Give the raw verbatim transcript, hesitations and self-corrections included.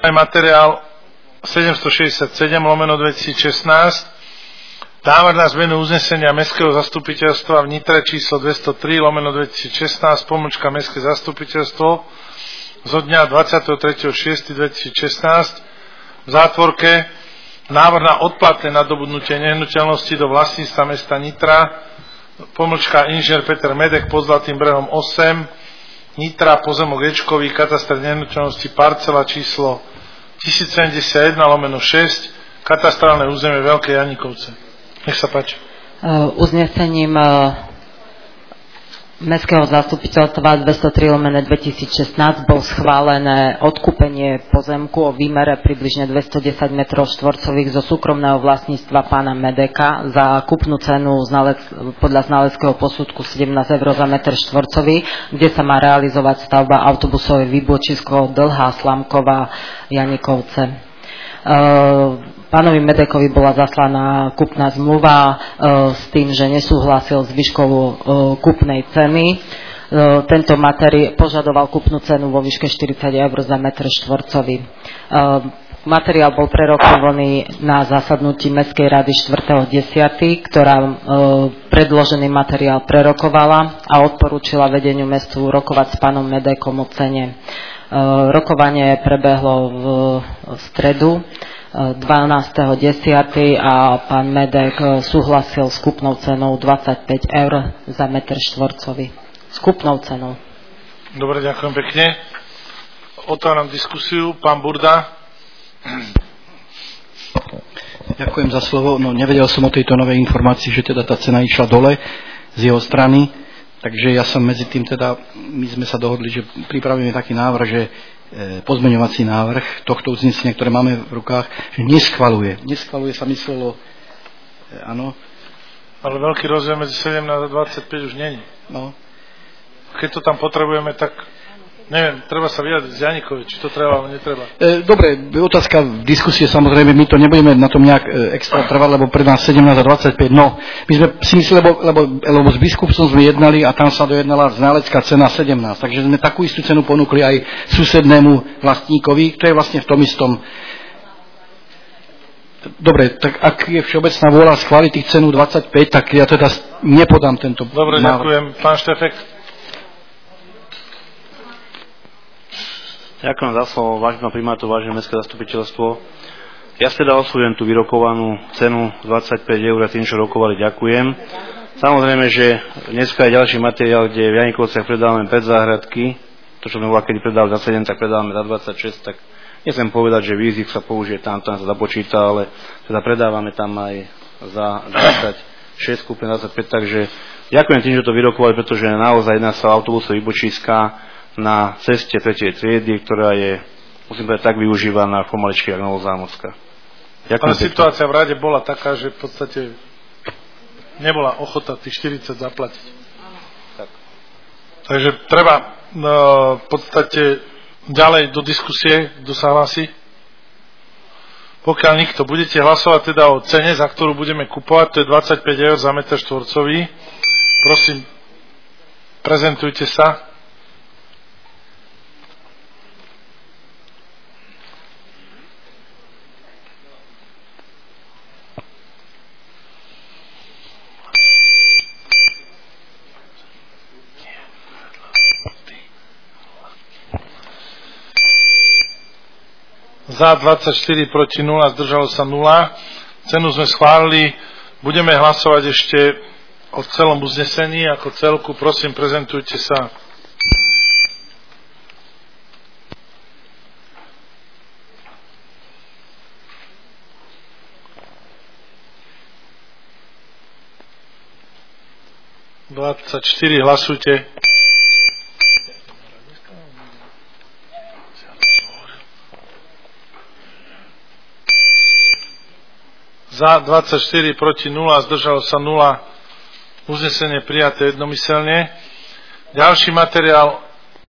Materiál sedemstošesťdesiatsedem lomeno dvetisícšestnásť, návrh na zmenu uznesenia Mestského zastupiteľstva v Nitre číslo dvestotri lomeno dvetisícšestnásť, pomočka Mestské zastupiteľstvo zo dňa dvadsiateho tretieho šiesteho dvetisícšestnásť v zátvorke návrh na odplatné nadobudnutie nehnuteľnosti do vlastníctva mesta Nitra, pomočka inžinier Peter Medek pod Zlatým brehom osem, Nitra, pozemok Ečkový, kataster nehnuteľnosti, parcela číslo tisícsedemdesiatjeden lomeno šesť, katastrálne územie Veľké Janikovce. Nech sa páči. Uznesením Mestského zastupiteľstva dvestotri lomeno dvetisícšestnásť bol schválené odkúpenie pozemku o výmere približne dvestodesať metrov štvorcových zo súkromného vlastníctva pána Medeka za kúpnu cenu znalec, podľa znaleckého posudku sedemnásť eur za meter štvorcový, kde sa má realizovať stavba autobusové výbočisko Dlhá Slamková Janikovce. Pánovi Medekovi bola zaslaná kúpna zmluva s tým, že nesúhlasil s výškou kúpnej ceny. Tento materiál požadoval kúpnu cenu vo výške štyridsať eur za meter štvorcový. Materiál bol prerokovaný na zasadnutí Mestskej rady štvrtého desiateho ktorá predložený materiál prerokovala a odporúčila vedeniu mestu rokovať s pánom Medekom o cene. Rokovanie prebehlo v stredu dvanásteho desiateho a pán Medek súhlasil s kúpnou cenou dvadsaťpäť eur za meter štvorcový. S kúpnou cenou. Dobre, ďakujem pekne. Otváram diskusiu. Pán Burda. Ďakujem za slovo. No, nevedel som o tejto novej informácii, že teda tá cena išla dole z jeho strany. Takže ja som medzi tým teda, my sme sa dohodli, že pripravíme taký návrh, že pozmeňovací návrh tohto uznesenia, ktoré máme v rukách, že neschvaluje. Neschvaluje sa myslelo, áno. Ale veľký rozdiel medzi sedemnásť a dvadsaťpäť už není. No. Keď to tam potrebujeme, tak neviem, treba sa vyjadriť z Janikovi, či to treba, alebo netreba. E, dobre, otázka v diskusie, samozrejme, my to nebudeme na tom nejak e, extra trvať, lebo pre nás sedemnásť a dvadsaťpäť, no, my sme si mysleli, lebo, lebo, lebo s biskupstvom sme jednali a tam sa dojednala ználecká cena sedemnásť, takže sme takú istú cenu ponúkli aj susednému vlastníkovi, to je vlastne v tom istom. Dobre, tak ak je všeobecná vôľa schváliť tých cenu dvadsaťpäť, tak ja teda nepodám tento Dobre, návrh. Ďakujem. Pán Štefek. Ďakujem za slovo, vážený pán primátor, vážené mestské zastupiteľstvo. Ja si teda osvojujem tú vyrokovanú cenu dvadsaťpäť eur a tým, čo rokovali, ďakujem. Samozrejme, že dneska je ďalší materiál, kde v Janikovciach predávame päť záhradky. To, čo sme bola, kedy predávali za sedem, tak predávame za dvadsaťšesť. Tak nechcem povedať, že výzik sa použije tam, tam sa započíta, ale teda predávame tam aj za dvadsaťšesť, kúpne dvadsaťpäť. Takže ďakujem tým, že to vyrokovali, pretože naozaj jedná sa o autobusové výbočíska na ceste tretej triedy, ktorá je, musím povedať, tak využívaná v pomaličky jak Novozámocka. Ďakujem. Ale situácia v rade bola taká, že v podstate nebola ochota tých štyridsať zaplatiť. Tak. Takže treba no, v podstate ďalej do diskusie, kto sa hlási. Pokiaľ nikto, budete hlasovať teda o cene, za ktorú budeme kupovať, to je dvadsaťpäť eur za meter štvorcový. Prosím, prezentujte sa. Za dvadsaťštyri, proti nula, zdržalo sa nula. Cenu sme schválili. Budeme hlasovať ešte o celom uznesení ako celku. Prosím, prezentujte sa. dvadsaťštyri, hlasujte. Za dvadsaťštyri, proti nula, zdržalo sa nula. Uznesenie prijaté jednomyselne. Ďalší materiál